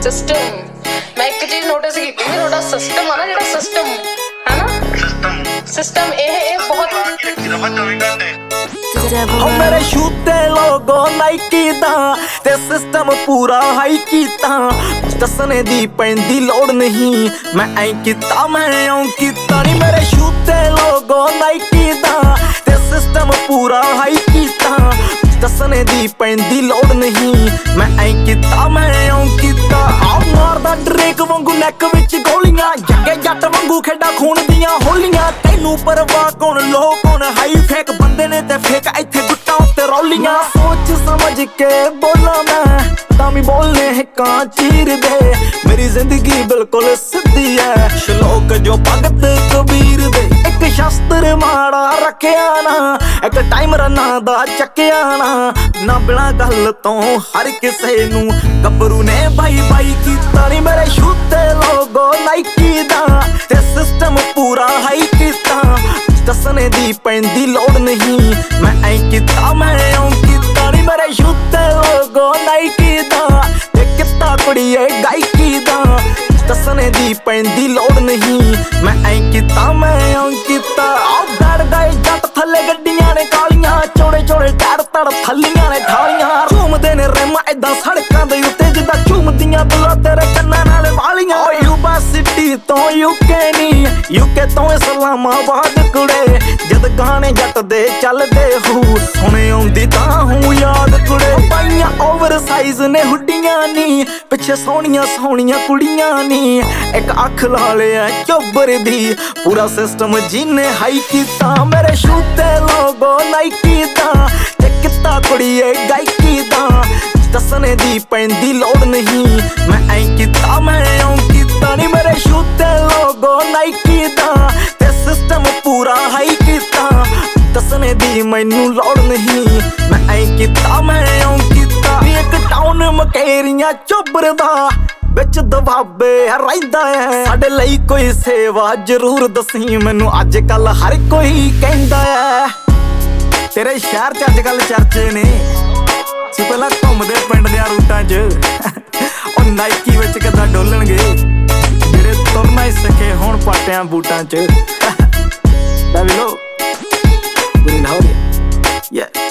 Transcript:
system ਮੈਂ ਇੱਕ ਚੀਜ਼ ਨੋਟਿਸ ਕੀਤੀ ਵੀ ਤੁਹਾਡਾ ਸਿਸਟਮ ਆ ਨਾ, ਜਿਹੜਾ ਸਿਸਟਮ ਹੈ ਨਾ, ਸਿਸਟਮ ਇਹ ਬਹੁਤ मेरे शूते लोगो नाइकी दा ते सिस्टम पूरा हाई कीता दसने दी पैंदी लोड़ नहीं मैं ऐ कीता मैं औ कीता नी मेरे शूते लोगो नाइकी दा ते सिस्टम पूरा हाई कीता दसने दी पैंदी लोड़ नहीं मैं ऐ कीता मैं औ कीता आ मारदा ड्रेक वांगू नैक विच गोलियां जगे जट वांगू खेडा खून दियां होलियां तैनू परवाह कौन लो कौन हाई फेक बंदे ने ते फेक इत्थे गुट्टा उत्ते रौलियां सोच समझ के बोला मैं तामी बोलने हिक्कां चीर दे मेरी जिंदगी बिल्कुल सिद्धी है श्लोक जो भगत कबीर दे एक शास्त्र माड़ा रखिया ना एक टाइम रना दा चक्किया ना बिना गल तो हर किसे नू गबरू ने भाई भाई कीता नी मेरे शूते लोगो नाइकी दा ते सिस्टम पूरा हाई कीता दसने दी पैंदी लोड़ नहीं मैं ऐ कीता मैं औ कीता नी मेरे शूते लोगो नाइकी दा ते किता कुड़िए गायकी दा दसने दी पैंदी लोड़ नहीं मैं ऐ कीता मैं औ कीता आ बैठ गए जट थल्ले गड्डियां ने कालियां चौड़े चौड़े टायर तड़ थल्लियां ने ठालियां झूमदे ने रेमा इदां सड़कां दे उत्ते जिद्दां झूमदियां बुला तेरे कन्नां नाल वालियां ओ यूनिवर्सिटी तो यूके नी यूके तो इस्लामाबाद कुड़े जद गाने जट दे चलदे हूँ सुने आउंदी तां हूँ याद कुड़े पाइयां ओवर साइज ने हुड्डियां नी पिछे सोहणियां सोहणियां कुड़ियां नी एक अख ला लिया चोबर दी पूरा सिस्टम जिन्ने हाई कीता मेरे शूते लोगो नाइकी दा ते किता कुड़िए गायकी दा दसने दी पैंदी लोड़ नहीं मैं ऐ कीता मैं औ कीता नी मेरे शूते लोगो नाइकी दा ते सिस्टम पूरा हाई कीता दसने दी मैनू लोड़ नहीं मैं ऐ कीता मैं औ कीता एक टाउन मकेरियां चोबर दा बिच दबाबे रहिंदा है साडे लई कोई सेवा जरूर दसी मैनू अज कल हर कोई कहंदा है तेरे शहर च अज कल चर्चे ने सी पहला घूमदे पिंड दे रूटां च ओ नाइकी विच किदां डोलणगे जेड़े तुरना ही सके हुण पाटियां बूटां च लो yeah